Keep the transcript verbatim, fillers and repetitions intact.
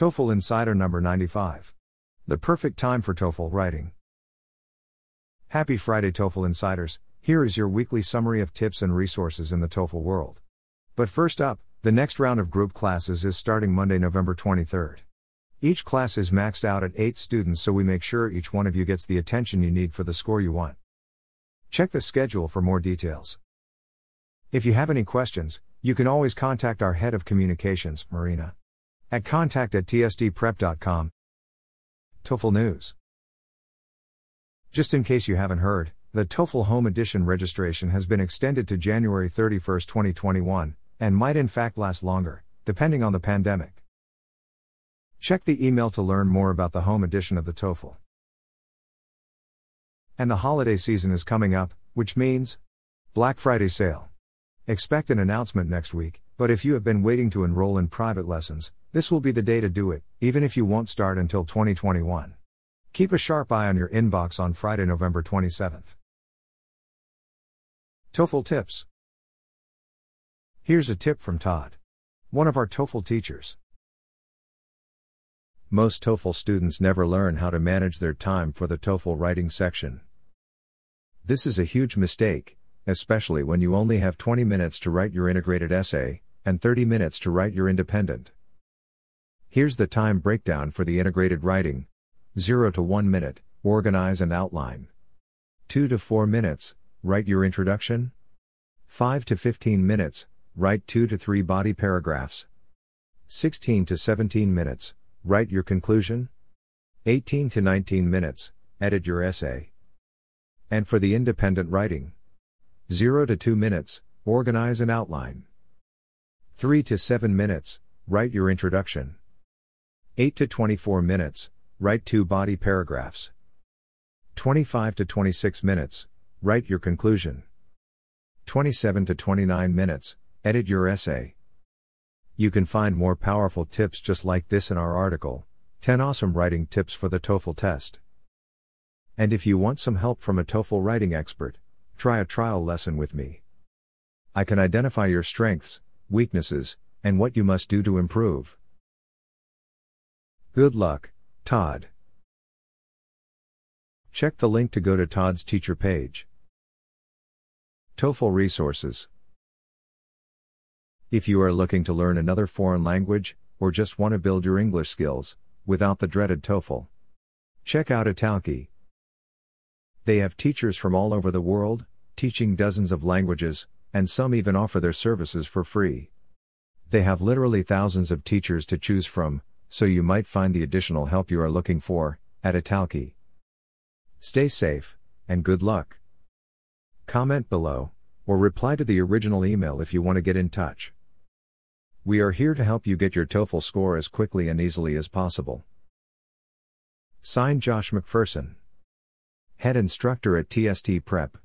TOEFL Insider number ninety-five. The perfect time for TOEFL writing. Happy Friday, TOEFL Insiders. Here is your weekly summary of tips and resources in the TOEFL world. But first up, the next round of group classes is starting Monday, November twenty-third. Each class is maxed out at eight students, so we make sure each one of you gets the attention you need for the score you want. Check the schedule for more details. If you have any questions, you can always contact our head of communications, Marina, at contact at t s d prep dot com. TOEFL News. Just in case you haven't heard, the TOEFL Home Edition registration has been extended to January thirty-first, twenty twenty-one, and might in fact last longer, depending on the pandemic. Check the email to learn more about the Home Edition of the TOEFL. And the holiday season is coming up, which means Black Friday sale. Expect an announcement next week, but if you have been waiting to enroll in private lessons, this will be the day to do it, even if you won't start until twenty twenty-one. Keep a sharp eye on your inbox on Friday, November twenty-seventh. TOEFL Tips. Here's a tip from Todd, one of our TOEFL teachers. Most TOEFL students never learn how to manage their time for the TOEFL writing section. This is a huge mistake, especially when you only have twenty minutes to write your integrated essay, and thirty minutes to write your independent. Here's the time breakdown for the integrated writing: zero to one minute, organize and outline. two to four minutes, write your introduction. five to fifteen minutes, write two to three body paragraphs. sixteen to seventeen minutes, write your conclusion. eighteen to nineteen minutes, edit your essay. And for the independent writing, zero to two minutes, organize and outline. three to seven minutes, write your introduction. eight to twenty-four minutes, write two body paragraphs. twenty-five to twenty-six minutes, write your conclusion. twenty-seven to twenty-nine minutes, edit your essay. You can find more powerful tips just like this in our article, ten Awesome Writing Tips for the TOEFL Test. And if you want some help from a TOEFL writing expert, try a trial lesson with me. I can identify your strengths, weaknesses, and what you must do to improve. Good luck, Todd. Check the link to go to Todd's teacher page. TOEFL Resources. If you are looking to learn another foreign language, or just want to build your English skills, without the dreaded TOEFL, check out Italki. They have teachers from all over the world, teaching dozens of languages, and some even offer their services for free. They have literally thousands of teachers to choose from, so you might find the additional help you are looking for, at Italki. Stay safe, and good luck. Comment below, or reply to the original email if you want to get in touch. We are here to help you get your TOEFL score as quickly and easily as possible. Signed, Josh McPherson, Head Instructor at T S D Prep.